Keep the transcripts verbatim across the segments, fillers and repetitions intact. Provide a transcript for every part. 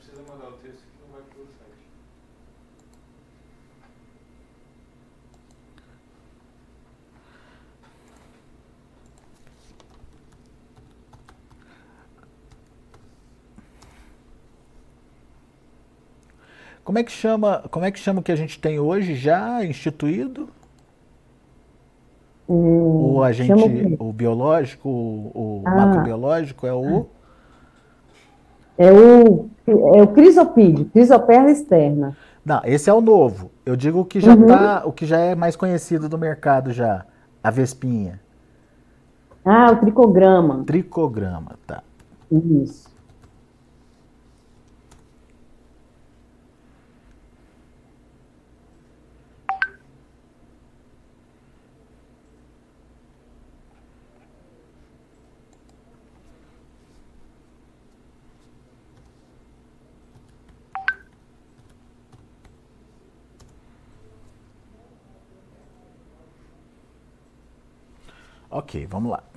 precisa mandar o texto que não vai para o site. Como é que chama, como é que chama o que a gente tem hoje já instituído? O Hum, chama o agente, quê? o biológico, o, o Ah, macrobiológico é o... é o, é o crisopídeo, crisoperla externa. Não, esse é o novo. Eu digo o que já Uhum. tá, o que já é mais conhecido do mercado já, a vespinha. Ah, o tricograma. Tricograma, tá. Isso. Ok, vamos lá.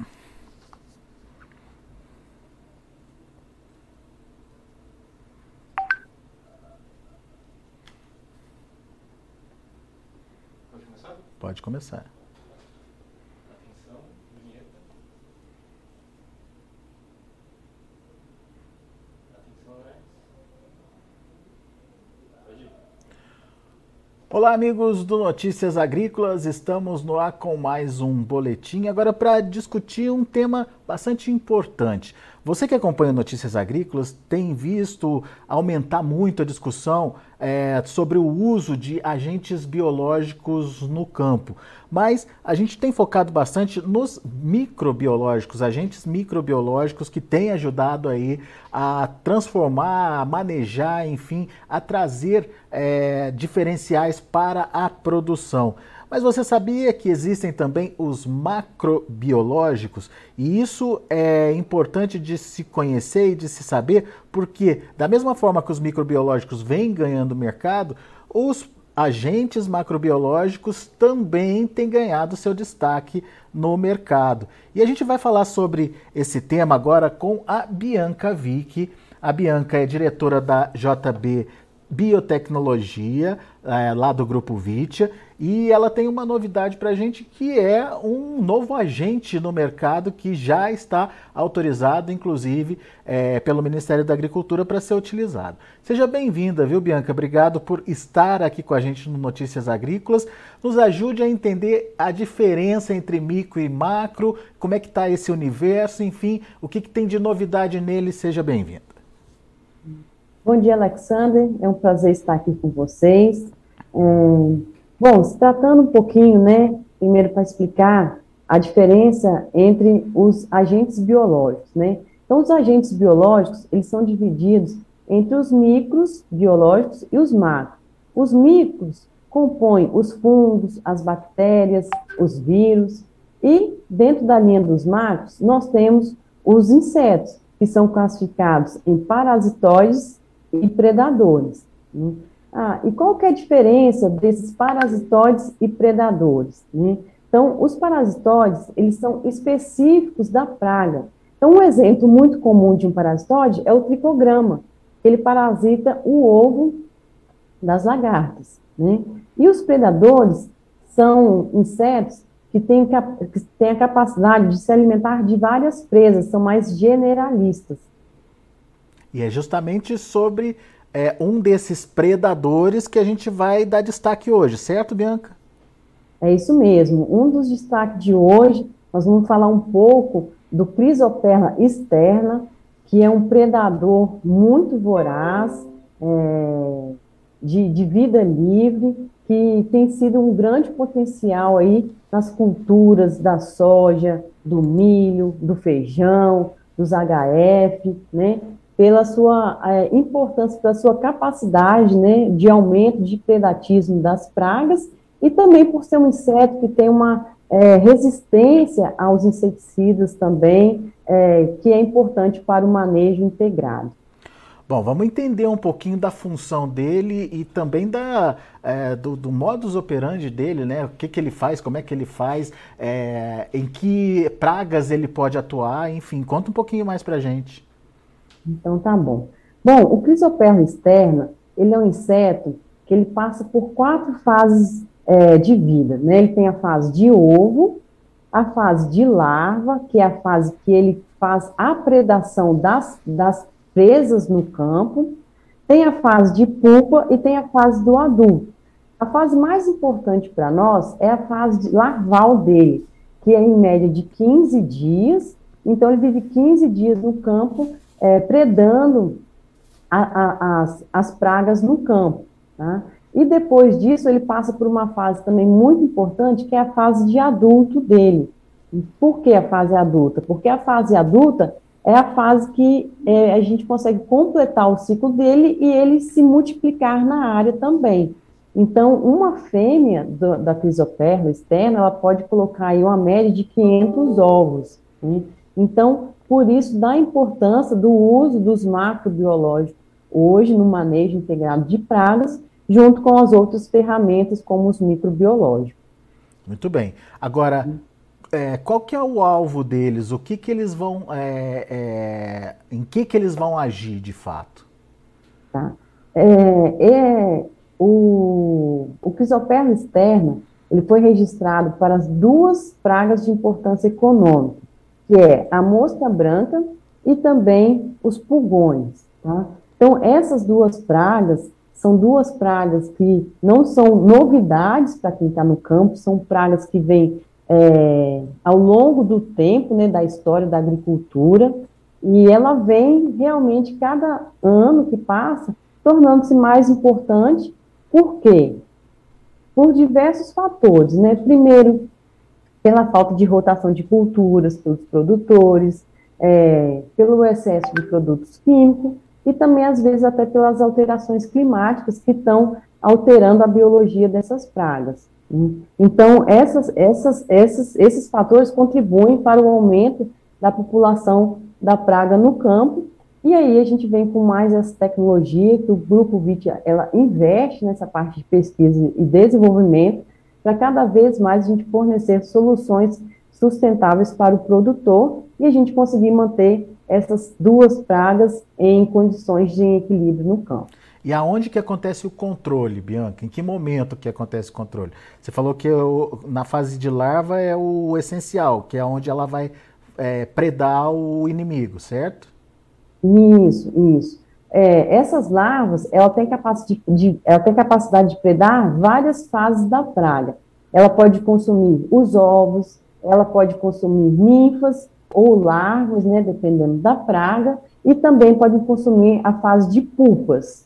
Pode começar? Pode começar. Atenção, vinheta. Atenção, Alex. Pode ir. Olá, amigos do Notícias Agrícolas, estamos no ar com mais um boletim, agora para discutir um tema bastante importante. Você que acompanha Notícias Agrícolas tem visto aumentar muito a discussão é, sobre o uso de agentes biológicos no campo, mas a gente tem focado bastante nos microbiológicos, agentes microbiológicos que têm ajudado aí a transformar, a manejar, enfim, a trazer é, diferenciais para a produção. Mas você sabia que existem também os macrobiológicos? E isso é importante de se conhecer e de se saber, porque da mesma forma que os microbiológicos vêm ganhando mercado, os agentes macrobiológicos também têm ganhado seu destaque no mercado. E a gente vai falar sobre esse tema agora com a Bianca Vick. A Bianca é diretora da J B Biotecnologia, é, lá do Grupo Vitia, e ela tem uma novidade para a gente que é um novo agente no mercado que já está autorizado, inclusive, é, pelo Ministério da Agricultura para ser utilizado. Seja bem-vinda, viu, Bianca? Obrigado por estar aqui com a gente no Notícias Agrícolas. Nos ajude a entender a diferença entre micro e macro, como é que está esse universo, enfim, o que, que tem de novidade nele. Seja bem-vinda. Bom dia, Alexander. É um prazer estar aqui com vocês. Hum, bom, se tratando um pouquinho, né, primeiro para explicar a diferença entre os agentes biológicos, né? Então, os agentes biológicos, eles são divididos entre os micros biológicos e os macros. Os micros compõem os fungos, as bactérias, os vírus, e dentro da linha dos macros, nós temos os insetos, que são classificados em parasitóides e predadores. Né? Ah, e qual que é a diferença desses parasitóides e predadores? Né? Então, os parasitóides, eles são específicos da praga. Então, um exemplo muito comum de um parasitóide é o tricograma. Ele parasita o ovo das lagartas. Né? E os predadores são insetos que têm, que têm a capacidade de se alimentar de várias presas, são mais generalistas. E é justamente sobre é, um desses predadores que a gente vai dar destaque hoje, certo, Bianca? É isso mesmo. Um dos destaques de hoje, nós vamos falar um pouco do Crisoperla externa, que é um predador muito voraz, é, de, de vida livre, que tem sido um grande potencial aí nas culturas da soja, do milho, do feijão, dos H F, né? Pela sua é, importância, pela sua capacidade, né, de aumento de predatismo das pragas, e também por ser um inseto que tem uma é, resistência aos inseticidas também, é, que é importante para o manejo integrado. Bom, vamos entender um pouquinho da função dele e também da, é, do, do modus operandi dele, né? O que, que ele faz, como é que ele faz, é, em que pragas ele pode atuar, enfim, conta um pouquinho mais pra gente. Então, tá bom. Bom, o Chrysopelma externa, ele é um inseto que ele passa por quatro fases é, de vida, né? Ele tem a fase de ovo, a fase de larva, que é a fase que ele faz a predação das, das presas no campo, tem a fase de pupa e tem a fase do adulto. A fase mais importante para nós é a fase de larval dele, que é em média de quinze dias, então ele vive quinze dias no campo, é, predando a, a, as, as pragas no campo, tá? E depois disso ele passa por uma fase também muito importante, que é a fase de adulto dele. Por que a fase adulta? Porque a fase adulta é a fase que é, a gente consegue completar o ciclo dele e ele se multiplicar na área também. Então, uma fêmea do, da Chrysopelma externa, ela pode colocar aí uma média de quinhentos ovos, né? Então, por isso, da importância do uso dos macrobiológicos hoje no manejo integrado de pragas, junto com as outras ferramentas, como os microbiológicos. Muito bem. Agora, é, qual que é o alvo deles? O que que eles vão, é, é, em que que eles vão agir de fato? Tá. É, é, o, o Chrysopelma externa, ele foi registrado para as duas pragas de importância econômica, que é a mosca branca e também os pulgões, tá? Então, essas duas pragas são duas pragas que não são novidades para quem está no campo, são pragas que vêm é, ao longo do tempo, né, da história da agricultura, e ela vem realmente, cada ano que passa, tornando-se mais importante. Por quê? Por diversos fatores, né? Primeiro, pela falta de rotação de culturas pelos produtores, é, pelo excesso de produtos químicos, e também, às vezes, até pelas alterações climáticas que estão alterando a biologia dessas pragas. Então, essas, essas, essas, esses fatores contribuem para o aumento da população da praga no campo, e aí a gente vem com mais essa tecnologia que o Grupo Vitia, ela investe nessa parte de pesquisa e desenvolvimento, para cada vez mais a gente fornecer soluções sustentáveis para o produtor e a gente conseguir manter essas duas pragas em condições de equilíbrio no campo. E aonde que acontece o controle, Bianca? Em que momento que acontece o controle? Você falou que o, na fase de larva é o essencial, que é onde ela vai é, predar o inimigo, certo? Isso, isso. É, essas larvas, ela tem, capacidade de, ela tem capacidade de predar várias fases da praga. Ela pode consumir os ovos, ela pode consumir ninfas ou larvas, né, dependendo da praga, e também pode consumir a fase de pupas.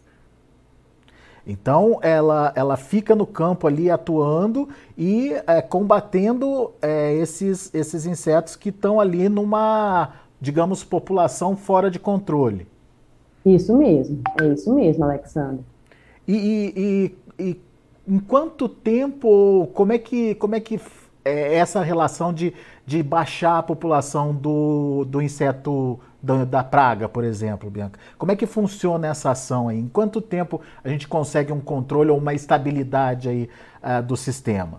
Então, ela, ela fica no campo ali atuando e é, combatendo é, esses, esses insetos que estão ali numa, digamos, população fora de controle. Isso mesmo, é isso mesmo, Alexandre. E, e, e, e em quanto tempo, como é que, como é que é essa relação de, de baixar a população do, do inseto, da, da praga, por exemplo, Bianca? Como é que funciona essa ação aí? Em quanto tempo a gente consegue um controle ou uma estabilidade aí, uh, do sistema?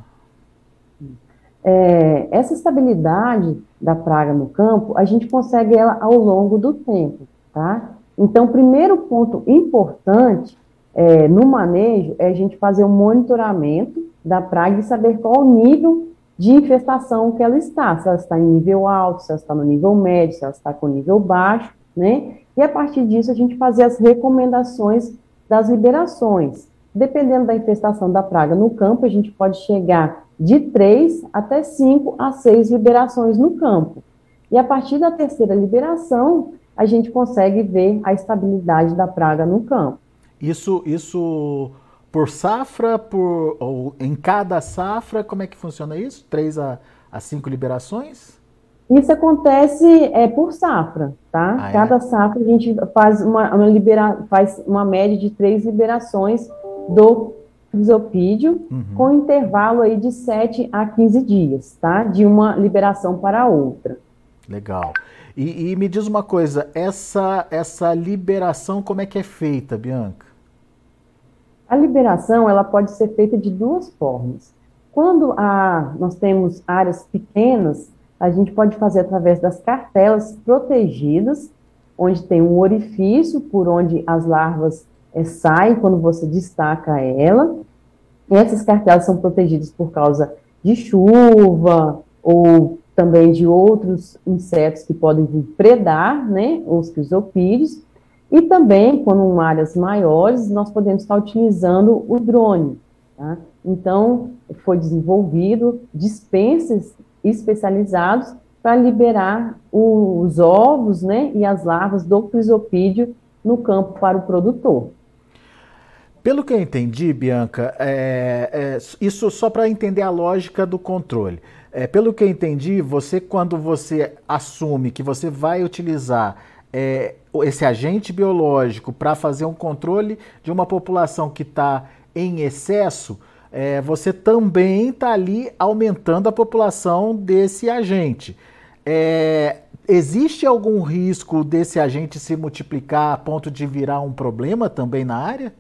É, essa estabilidade da praga no campo, a gente consegue ela ao longo do tempo, tá? Então, o primeiro ponto importante é, no manejo é a gente fazer um monitoramento da praga e saber qual o nível de infestação que ela está, se ela está em nível alto, se ela está no nível médio, se ela está com nível baixo, né? E a partir disso a gente fazer as recomendações das liberações. Dependendo da infestação da praga no campo, a gente pode chegar de três até cinco a seis liberações no campo. E a partir da terceira liberação, a gente consegue ver a estabilidade da praga no campo. Isso, isso por safra, por, ou em cada safra, como é que funciona isso? Três a cinco liberações? Isso acontece é, por safra, tá? Ah, é? Cada safra a gente faz uma, uma, libera, faz uma média de três liberações do crisopídeo, uhum, com intervalo aí de sete a quinze dias, tá? De uma liberação para a outra. Legal. E, e me diz uma coisa, essa, essa liberação como é que é feita, Bianca? A liberação, ela pode ser feita de duas formas. Quando a, nós temos áreas pequenas, a gente pode fazer através das cartelas protegidas, onde tem um orifício por onde as larvas é, saem quando você destaca ela. E essas cartelas são protegidas por causa de chuva ou também de outros insetos que podem vir predar, né, os crisopídeos. E também, quando em áreas maiores, nós podemos estar utilizando o drone. Tá? Então, foi desenvolvido dispensers especializados para liberar os ovos, né, e as larvas do crisopídeo no campo para o produtor. Pelo que eu entendi, Bianca, é, é, isso só para entender a lógica do controle. É, pelo que eu entendi, você, quando você assume que você vai utilizar é, esse agente biológico para fazer um controle de uma população que está em excesso, é, você também está ali aumentando a população desse agente. É, existe algum risco desse agente se multiplicar a ponto de virar um problema também na área?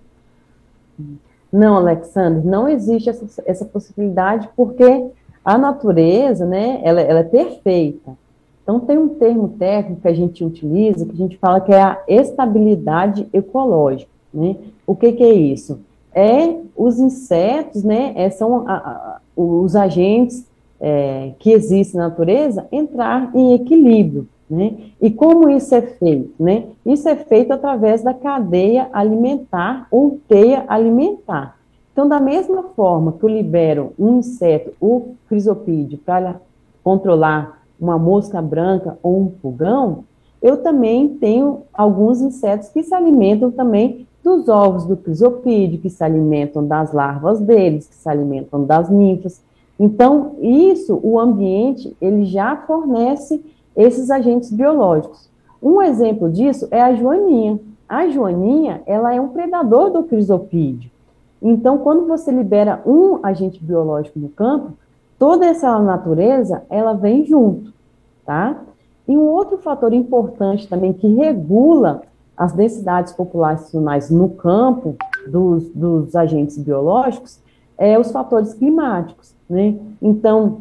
Não, Alexandre, não existe essa, essa possibilidade, porque a natureza, né, ela, ela é perfeita. Então, tem um termo técnico que a gente utiliza, que a gente fala que é a estabilidade ecológica, né? O que que é isso? É os insetos, né, é, são a, a, os agentes é, que existem na natureza entrar em equilíbrio, né? E como isso é feito, né? Isso é feito através da cadeia alimentar ou teia alimentar. Então, da mesma forma que eu libero um inseto, o crisopídeo, para controlar uma mosca branca ou um pulgão, eu também tenho alguns insetos que se alimentam também dos ovos do crisopídeo, que se alimentam das larvas deles, que se alimentam das ninfas. Então, isso, o ambiente, ele já fornece esses agentes biológicos. Um exemplo disso é a joaninha. A joaninha, ela é um predador do crisopídeo. Então, quando você libera um agente biológico no campo, toda essa natureza, ela vem junto, tá? E um outro fator importante também que regula as densidades populacionais no campo dos, dos agentes biológicos é os fatores climáticos, né? Então,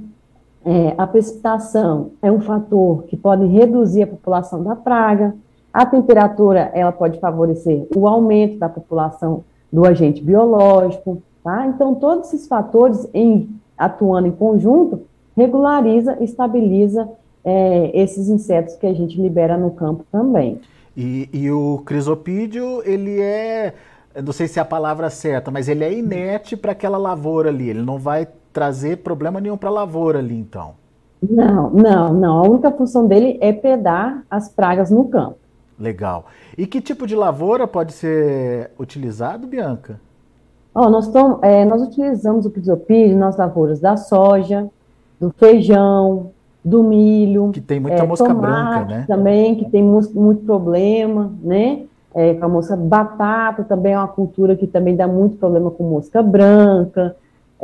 é, a precipitação é um fator que pode reduzir a população da praga, a temperatura, ela pode favorecer o aumento da população do agente biológico, tá? Então, todos esses fatores, em, atuando em conjunto, regulariza, estabiliza é, esses insetos que a gente libera no campo também. E, e o crisopídeo, ele é, não sei se é a palavra certa, mas ele é inerte para aquela lavoura ali, ele não vai trazer problema nenhum para a lavoura ali, então. Não, não, não, a única função dele é predar as pragas no campo. Legal. E que tipo de lavoura pode ser utilizado, Bianca? Oh, nós, tom, é, nós utilizamos o crisopídeo nas lavouras da soja, do feijão, do milho. Que tem muita é, mosca branca, né? Também, que tem muito, muito problema, né? É, com a mosca batata também é uma cultura que também dá muito problema com mosca branca.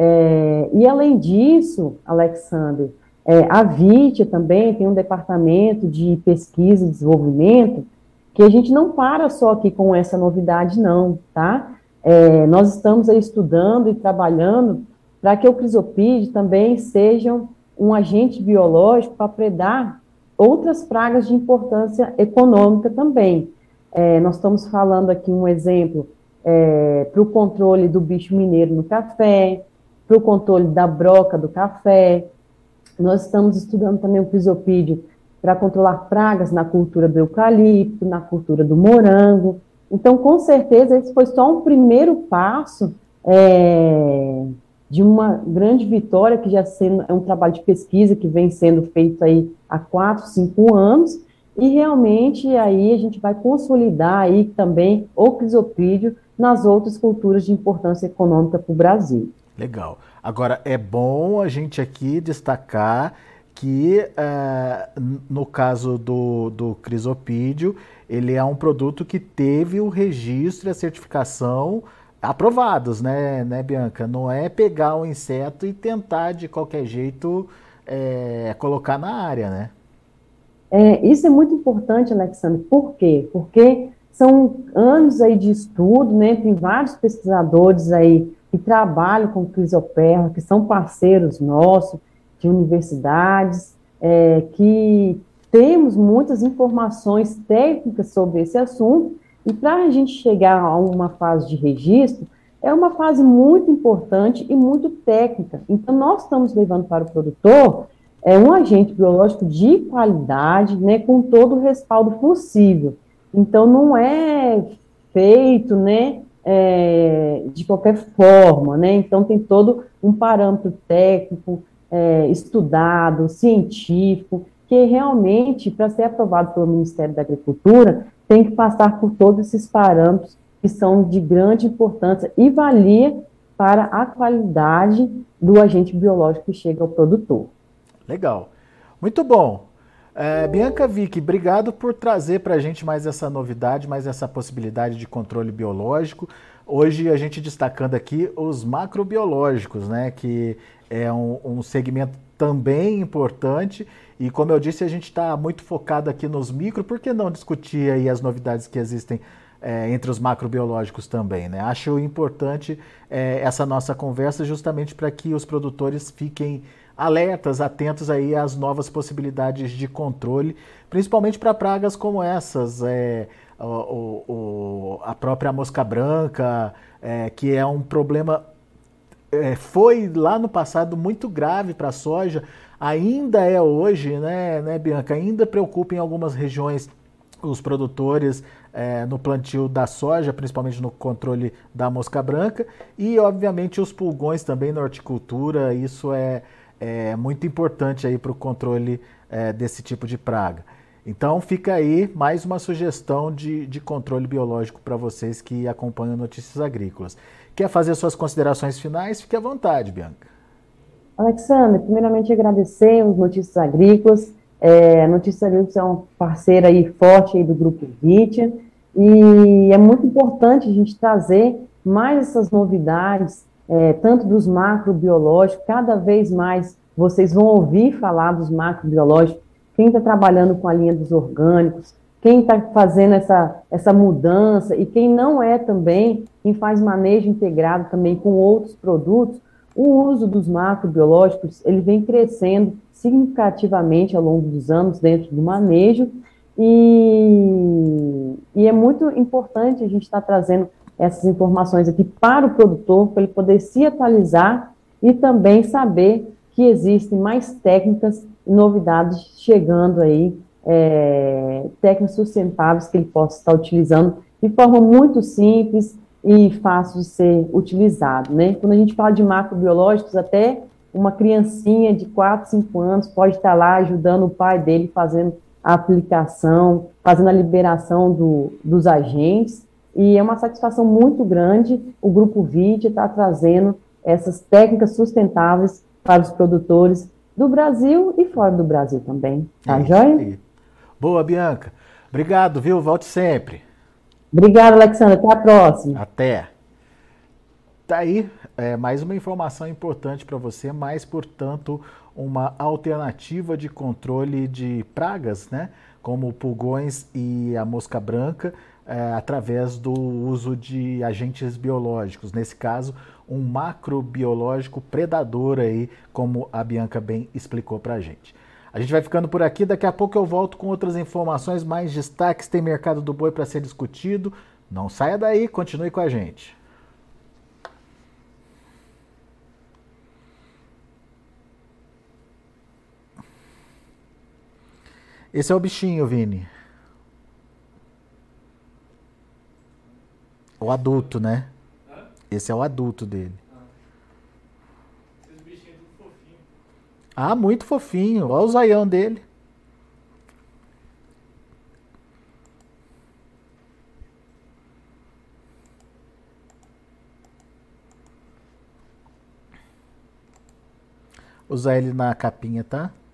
É, e além disso, Alexandre, é, a VIT também tem um departamento de pesquisa e desenvolvimento que a gente não para só aqui com essa novidade, não, tá? É, nós estamos aí estudando e trabalhando para que o crisopídeo também seja um agente biológico para predar outras pragas de importância econômica também. É, nós estamos falando aqui um exemplo é, para o controle do bicho mineiro no café, para o controle da broca do café. Nós estamos estudando também o crisopídeo para controlar pragas na cultura do eucalipto, na cultura do morango. Então, com certeza, esse foi só um primeiro passo é, de uma grande vitória, que já sendo, é um trabalho de pesquisa que vem sendo feito aí há quatro, cinco anos, e realmente aí a gente vai consolidar aí também o crisopídeo nas outras culturas de importância econômica para o Brasil. Legal. Agora, é bom a gente aqui destacar que, uh, no caso do, do crisopídeo, ele é um produto que teve o registro e a certificação aprovados, né, né, Bianca? Não é pegar o inseto e tentar, de qualquer jeito, é, colocar na área, né? É, isso é muito importante, Alexandre. Por quê? Porque são anos aí de estudo, né? Tem vários pesquisadores aí que trabalham com crisoperla, que são parceiros nossos, de universidades, é, que temos muitas informações técnicas sobre esse assunto, e para a gente chegar a uma fase de registro, é uma fase muito importante e muito técnica. Então, nós estamos levando para o produtor é, um agente biológico de qualidade, né, com todo o respaldo possível. Então, não é feito, né, é, de qualquer forma, né? Então, tem todo um parâmetro técnico, é, estudado, científico, que realmente, para ser aprovado pelo Ministério da Agricultura, tem que passar por todos esses parâmetros que são de grande importância e valia para a qualidade do agente biológico que chega ao produtor. Legal. Muito bom. É, Bianca Vick, obrigado por trazer para a gente mais essa novidade, mais essa possibilidade de controle biológico. Hoje a gente destacando aqui os macrobiológicos, né, que é um, um segmento também importante, e como eu disse, a gente está muito focado aqui nos micro, por que não discutir aí as novidades que existem é, entre os macrobiológicos também, né? Acho importante é, essa nossa conversa justamente para que os produtores fiquem alertas, atentos aí às novas possibilidades de controle, principalmente para pragas como essas, é, o, o, a própria mosca branca, é, que é um problema, é, foi lá no passado muito grave para a soja, ainda é hoje, né, né, Bianca? Ainda preocupa em algumas regiões os produtores é, no plantio da soja, principalmente no controle da mosca branca, e obviamente os pulgões também na horticultura, isso é É muito importante aí para o controle é, desse tipo de praga. Então fica aí mais uma sugestão de, de controle biológico para vocês que acompanham Notícias Agrícolas. Quer fazer suas considerações finais? Fique à vontade, Bianca. Alexandre, primeiramente agradecer os Notícias Agrícolas. É, Notícias Agrícolas é um parceiro aí forte aí do Grupo Vitia, e é muito importante a gente trazer mais essas novidades, É, tanto dos macrobiológicos, cada vez mais vocês vão ouvir falar dos macrobiológicos, quem está trabalhando com a linha dos orgânicos, quem está fazendo essa, essa mudança, e quem não é também, quem faz manejo integrado também com outros produtos, o uso dos macrobiológicos, ele vem crescendo significativamente ao longo dos anos dentro do manejo, e, e é muito importante a gente estar tá trazendo essas informações aqui para o produtor, para ele poder se atualizar e também saber que existem mais técnicas e novidades chegando aí, é, técnicas sustentáveis que ele possa estar utilizando de forma muito simples e fácil de ser utilizado, né? Quando a gente fala de macrobiológicos, até uma criancinha de quatro, cinco anos pode estar lá ajudando o pai dele fazendo a aplicação, fazendo a liberação do, dos agentes. E é uma satisfação muito grande o Grupo Vitia estar trazendo essas técnicas sustentáveis para os produtores do Brasil e fora do Brasil também. Tá, é joia? Boa, Bianca. Obrigado, viu? Volte sempre. Obrigada, Alexandre. Até a próxima. Até. Tá aí é, mais uma informação importante para você, mas, portanto, uma alternativa de controle de pragas, né? Como pulgões e a mosca branca, É, através do uso de agentes biológicos, nesse caso, um macrobiológico predador aí, como a Bianca bem explicou para a gente. A gente vai ficando por aqui, daqui a pouco eu volto com outras informações, mais destaques, tem mercado do boi para ser discutido. Não saia daí, continue com a gente. Esse é o bichinho, Vini. O adulto, né? Hã? Esse é o adulto dele. Ah. Esses bichinhos tudo fofinho. Ah, muito fofinho. Olha o zoião dele. Usar ele na capinha, tá?